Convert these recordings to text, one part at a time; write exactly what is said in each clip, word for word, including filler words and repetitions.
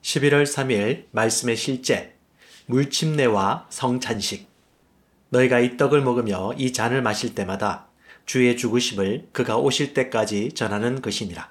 십일월 삼일 말씀의 실제, 물침례와 성찬식. 너희가 이 떡을 먹으며 이 잔을 마실 때마다 주의 죽으심을 그가 오실 때까지 전하는 것이니라.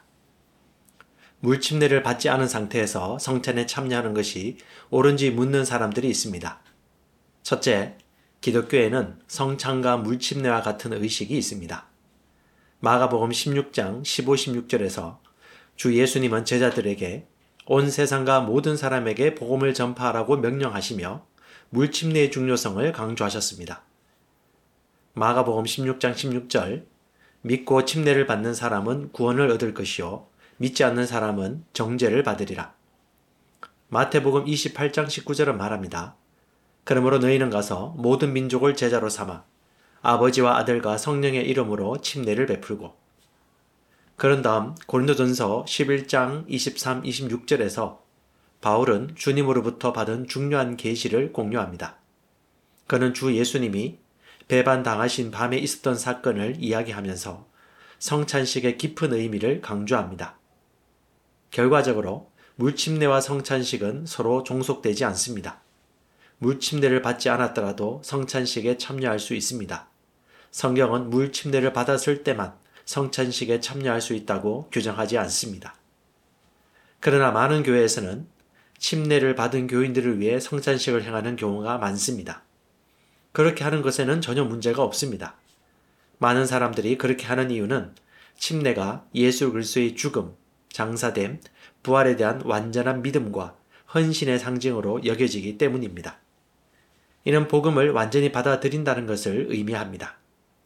물침례를 받지 않은 상태에서 성찬에 참여하는 것이 옳은지 묻는 사람들이 있습니다. 첫째, 기독교에는 성찬과 물침례와 같은 의식이 있습니다. 마가복음 십육 장 십오, 십육 절에서 주 예수님은 제자들에게 온 세상과 모든 사람에게 복음을 전파하라고 명령하시며 물침례의 중요성을 강조하셨습니다. 마가복음 십육 장 십육 절, 믿고 침례를 받는 사람은 구원을 얻을 것이요 믿지 않는 사람은 정죄를 받으리라. 마태복음 이십팔 장 십구 절은 말합니다. 그러므로 너희는 가서 모든 민족을 제자로 삼아 아버지와 아들과 성령의 이름으로 침례를 베풀고. 그런 다음 고린도전서 십일 장 이십삼, 이십육 절에서 바울은 주님으로부터 받은 중요한 계시를 공유합니다. 그는 주 예수님이 배반당하신 밤에 있었던 사건을 이야기하면서 성찬식의 깊은 의미를 강조합니다. 결과적으로 물침례와 성찬식은 서로 종속되지 않습니다. 물침례를 받지 않았더라도 성찬식에 참여할 수 있습니다. 성경은 물침례를 받았을 때만 성찬식에 참여할 수 있다고 규정하지 않습니다. 그러나 많은 교회에서는 침례를 받은 교인들을 위해 성찬식을 행하는 경우가 많습니다. 그렇게 하는 것에는 전혀 문제가 없습니다. 많은 사람들이 그렇게 하는 이유는 침례가 예수 그리스도의 죽음, 장사됨, 부활에 대한 완전한 믿음과 헌신의 상징으로 여겨지기 때문입니다. 이는 복음을 완전히 받아들인다는 것을 의미합니다.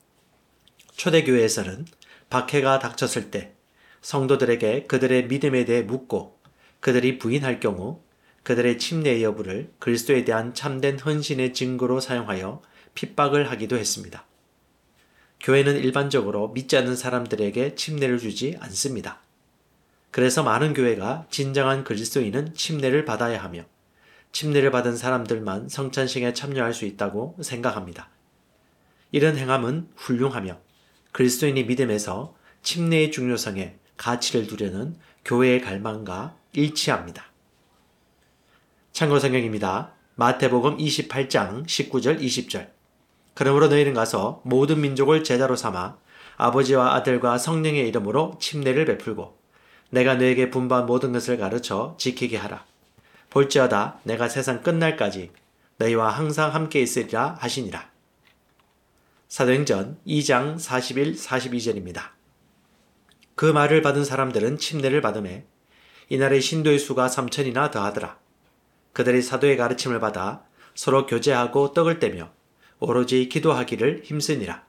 초대교회에서는 박해가 닥쳤을 때 성도들에게 그들의 믿음에 대해 묻고 그들이 부인할 경우 그들의 침례 여부를 그리스도에 대한 참된 헌신의 증거로 사용하여 핍박을 하기도 했습니다. 교회는 일반적으로 믿지 않는 사람들에게 침례를 주지 않습니다. 그래서 많은 교회가 진정한 그리스도인은 침례를 받아야 하며 침례를 받은 사람들만 성찬식에 참여할 수 있다고 생각합니다. 이런 행함은 훌륭하며 그리스도인의 믿음에서 침례의 중요성에 가치를 두려는 교회의 갈망과 일치합니다. 참고성경입니다. 마태복음 이십팔 장 십구 절 이십 절. 그러므로 너희는 가서 모든 민족을 제자로 삼아 아버지와 아들과 성령의 이름으로 침례를 베풀고 내가 너에게 분부한 모든 것을 가르쳐 지키게 하라. 볼지어다 내가 세상 끝날까지 너희와 항상 함께 있으리라 하시니라. 사도행전 이 장 사십일, 사십이 절입니다. 그 말을 받은 사람들은 침례를 받음에 이날의 신도의 수가 삼천이나 더하더라. 그들이 사도의 가르침을 받아 서로 교제하고 떡을 떼며 오로지 기도하기를 힘쓰니라.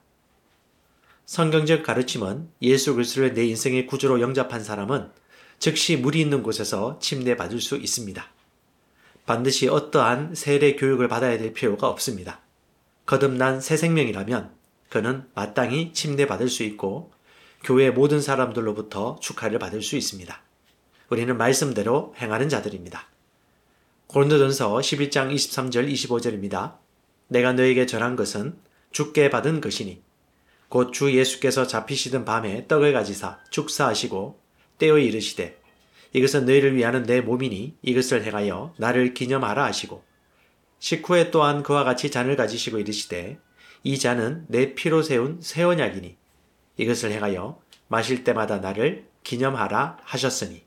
성경적 가르침은 예수 그리스도를 내 인생의 구주로 영접한 사람은 즉시 물이 있는 곳에서 침례 받을 수 있습니다. 반드시 어떠한 세례 교육을 받아야 될 필요가 없습니다. 거듭난 새 생명이라면 그는 마땅히 침례 받을 수 있고 교회 모든 사람들로부터 축하를 받을 수 있습니다. 우리는 말씀대로 행하는 자들입니다. 고린도전서 십일 장 이십삼 절 이십오 절입니다. 내가 너에게 전한 것은 주께 받은 것이니 곧 주 예수께서 잡히시던 밤에 떡을 가지사 축사하시고 떼어 이르시되 이것은 너희를 위하는 내 몸이니 이것을 행하여 나를 기념하라 하시고 식후에 또한 그와 같이 잔을 가지시고 이르시되 이 잔은 내 피로 세운 새 언약이니 이것을 행하여 마실 때마다 나를 기념하라 하셨으니.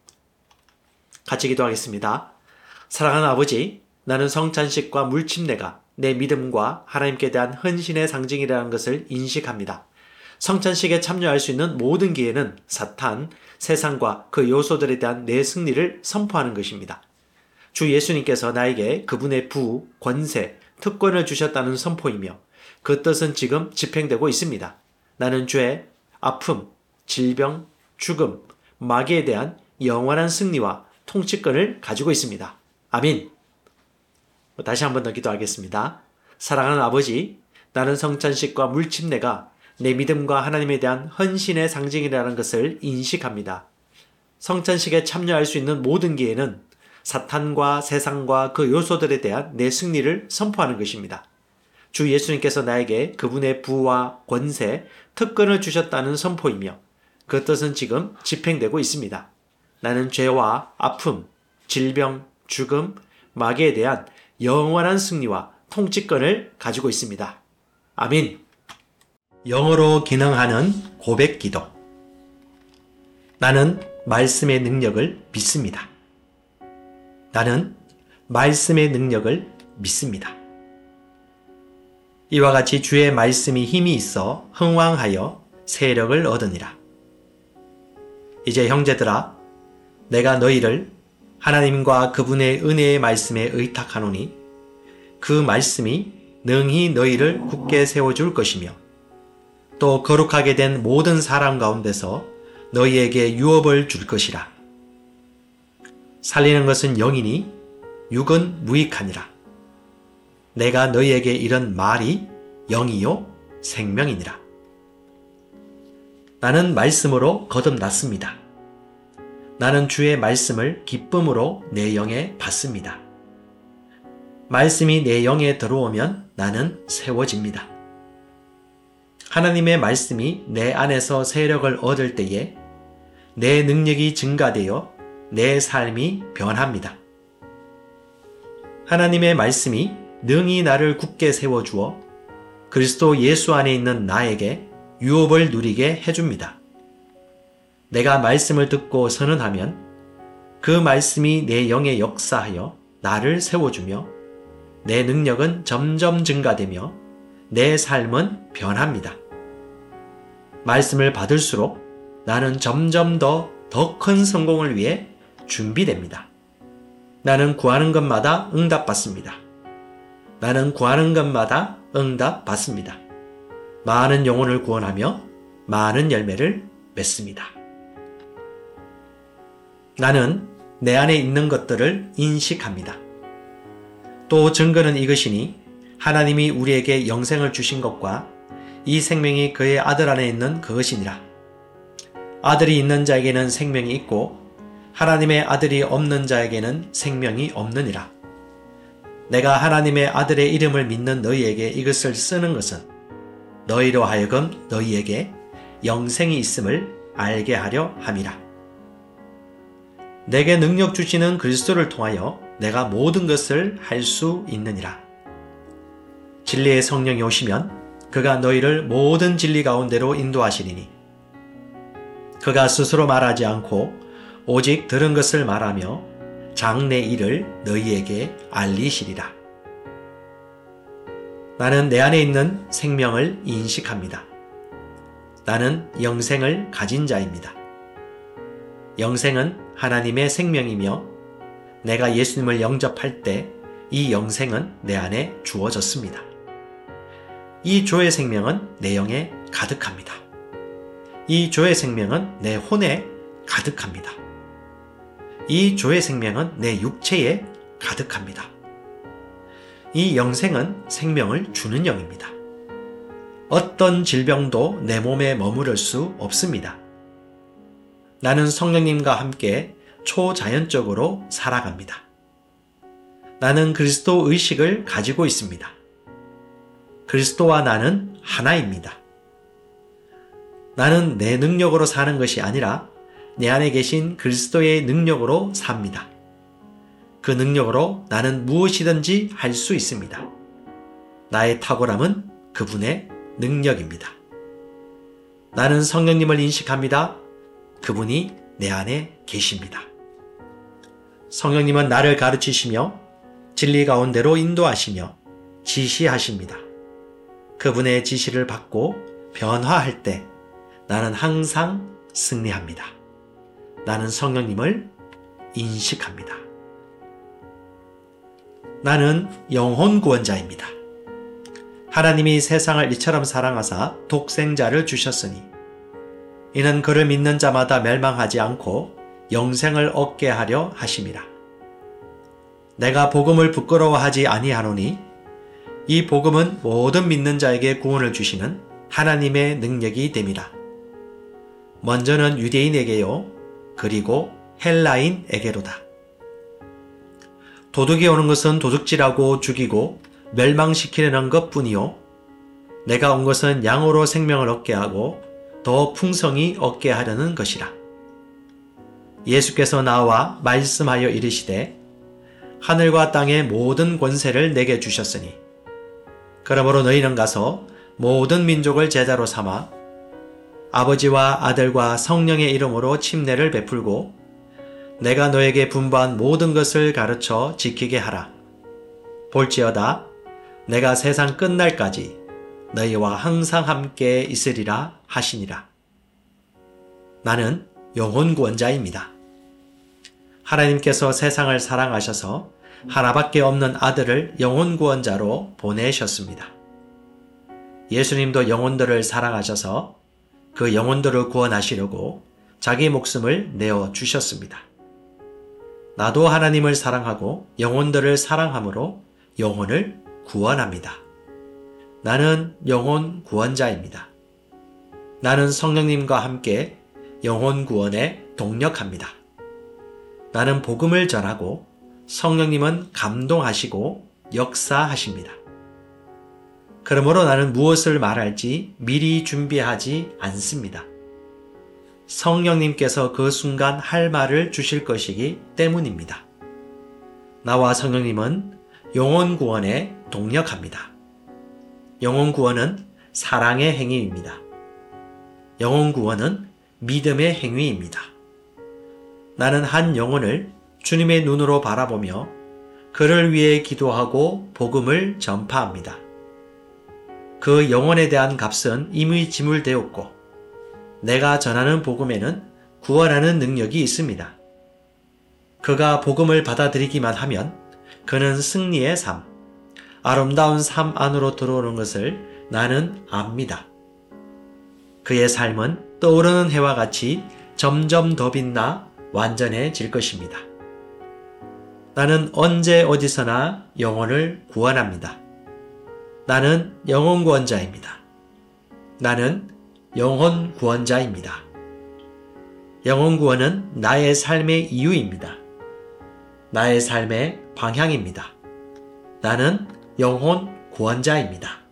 같이 기도하겠습니다. 사랑하는 아버지, 나는 성찬식과 물침례가 내 믿음과 하나님께 대한 헌신의 상징이라는 것을 인식합니다. 성찬식에 참여할 수 있는 모든 기회는 사탄, 세상과 그 요소들에 대한 내 승리를 선포하는 것입니다. 주 예수님께서 나에게 그분의 부, 권세, 특권을 주셨다는 선포이며 그 뜻은 지금 집행되고 있습니다. 나는 죄, 아픔, 질병, 죽음, 마귀에 대한 영원한 승리와 통치권을 가지고 있습니다. 아멘. 다시 한 번 더 기도하겠습니다. 사랑하는 아버지, 나는 성찬식과 물침례가 내 믿음과 하나님에 대한 헌신의 상징이라는 것을 인식합니다. 성찬식에 참여할 수 있는 모든 기회는 사탄과 세상과 그 요소들에 대한 내 승리를 선포하는 것입니다. 주 예수님께서 나에게 그분의 부와 권세, 특권을 주셨다는 선포이며 그 뜻은 지금 집행되고 있습니다. 나는 죄와 아픔, 질병, 죽음, 마귀에 대한 영원한 승리와 통치권을 가지고 있습니다. 아멘. 영어로 기능하는 고백 기도. 나는 말씀의 능력을 믿습니다. 나는 말씀의 능력을 믿습니다. 이와 같이 주의 말씀이 힘이 있어 흥왕하여 세력을 얻으니라. 이제 형제들아, 내가 너희를 하나님과 그분의 은혜의 말씀에 의탁하노니 그 말씀이 능히 너희를 굳게 세워줄 것이며 또 거룩하게 된 모든 사람 가운데서 너희에게 유업을 줄 것이라. 살리는 것은 영이니 육은 무익하니라. 내가 너희에게 이런 말이 영이요 생명이니라. 나는 말씀으로 거듭났습니다. 나는 주의 말씀을 기쁨으로 내 영에 받습니다. 말씀이 내 영에 들어오면 나는 세워집니다. 하나님의 말씀이 내 안에서 세력을 얻을 때에 내 능력이 증가되어 내 삶이 변합니다. 하나님의 말씀이 능히 나를 굳게 세워주어 그리스도 예수 안에 있는 나에게 유업을 누리게 해줍니다. 내가 말씀을 듣고 선언하면 그 말씀이 내 영에 역사하여 나를 세워주며 내 능력은 점점 증가되며 내 삶은 변합니다. 말씀을 받을수록 나는 점점 더 더 큰 성공을 위해 준비됩니다. 나는 구하는 것마다 응답받습니다. 나는 구하는 것마다 응답받습니다. 많은 영혼을 구원하며 많은 열매를 맺습니다. 나는 내 안에 있는 것들을 인식합니다. 또 증거는 이것이니 하나님이 우리에게 영생을 주신 것과 이 생명이 그의 아들 안에 있는 그것이니라. 아들이 있는 자에게는 생명이 있고 하나님의 아들이 없는 자에게는 생명이 없느니라. 내가 하나님의 아들의 이름을 믿는 너희에게 이것을 쓰는 것은 너희로 하여금 너희에게 영생이 있음을 알게 하려 함이라. 내게 능력 주시는 그리스도를 통하여 내가 모든 것을 할 수 있느니라. 진리의 성령이 오시면 그가 너희를 모든 진리 가운데로 인도하시리니 그가 스스로 말하지 않고 오직 들은 것을 말하며 장래 일을 너희에게 알리시리라. 나는 내 안에 있는 생명을 인식합니다. 나는 영생을 가진 자입니다. 영생은 하나님의 생명이며 내가 예수님을 영접할 때 이 영생은 내 안에 주어졌습니다. 이 조의 생명은 내 영에 가득합니다. 이 조의 생명은 내 혼에 가득합니다. 이 조의 생명은 내 육체에 가득합니다. 이 영생은 생명을 주는 영입니다. 어떤 질병도 내 몸에 머무를 수 없습니다. 나는 성령님과 함께 초자연적으로 살아갑니다. 나는 그리스도 의식을 가지고 있습니다. 그리스도와 나는 하나입니다. 나는 내 능력으로 사는 것이 아니라 내 안에 계신 그리스도의 능력으로 삽니다. 그 능력으로 나는 무엇이든지 할 수 있습니다. 나의 탁월함은 그분의 능력입니다. 나는 성령님을 인식합니다. 그분이 내 안에 계십니다. 성령님은 나를 가르치시며 진리 가운데로 인도하시며 지시하십니다. 그분의 지시를 받고 변화할 때 나는 항상 승리합니다. 나는 성령님을 인식합니다. 나는 영혼 구원자입니다. 하나님이 세상을 이처럼 사랑하사 독생자를 주셨으니 이는 그를 믿는 자마다 멸망하지 않고 영생을 얻게 하려 하심이라. 내가 복음을 부끄러워하지 아니하노니 이 복음은 모든 믿는 자에게 구원을 주시는 하나님의 능력이 됨이라. 먼저는 유대인에게요, 그리고 헬라인에게로다. 도둑이 오는 것은 도둑질하고 죽이고 멸망시키려는 것뿐이요, 내가 온 것은 양으로 생명을 얻게 하고 더 풍성히 얻게 하려는 것이라. 예수께서 나와 말씀하여 이르시되 하늘과 땅의 모든 권세를 내게 주셨으니 그러므로 너희는 가서 모든 민족을 제자로 삼아 아버지와 아들과 성령의 이름으로 침례를 베풀고 내가 너에게 분부한 모든 것을 가르쳐 지키게 하라. 볼지어다 내가 세상 끝날까지 너희와 항상 함께 있으리라 하시니라. 나는 영혼구원자입니다. 하나님께서 세상을 사랑하셔서 하나밖에 없는 아들을 영혼구원자로 보내셨습니다. 예수님도 영혼들을 사랑하셔서 그 영혼들을 구원하시려고 자기 목숨을 내어 주셨습니다. 나도 하나님을 사랑하고 영혼들을 사랑함으로 영혼을 구원합니다. 나는 영혼 구원자입니다. 나는 성령님과 함께 영혼 구원에 동력합니다. 나는 복음을 전하고 성령님은 감동하시고 역사하십니다. 그러므로 나는 무엇을 말할지 미리 준비하지 않습니다. 성령님께서 그 순간 할 말을 주실 것이기 때문입니다. 나와 성령님은 영혼 구원에 동력합니다. 영혼 구원은 사랑의 행위입니다. 영혼 구원은 믿음의 행위입니다. 나는 한 영혼을 주님의 눈으로 바라보며 그를 위해 기도하고 복음을 전파합니다. 그 영혼에 대한 값은 이미 지불되었고 내가 전하는 복음에는 구원하는 능력이 있습니다. 그가 복음을 받아들이기만 하면 그는 승리의 삶, 아름다운 삶 안으로 들어오는 것을 나는 압니다. 그의 삶은 떠오르는 해와 같이 점점 더 빛나 완전해질 것입니다. 나는 언제 어디서나 영혼을 구원합니다. 나는 영혼 구원자입니다. 나는 영혼 구원자입니다. 영혼 구원은 나의 삶의 이유입니다. 나의 삶의 방향입니다. 나는 영혼 구원자입니다.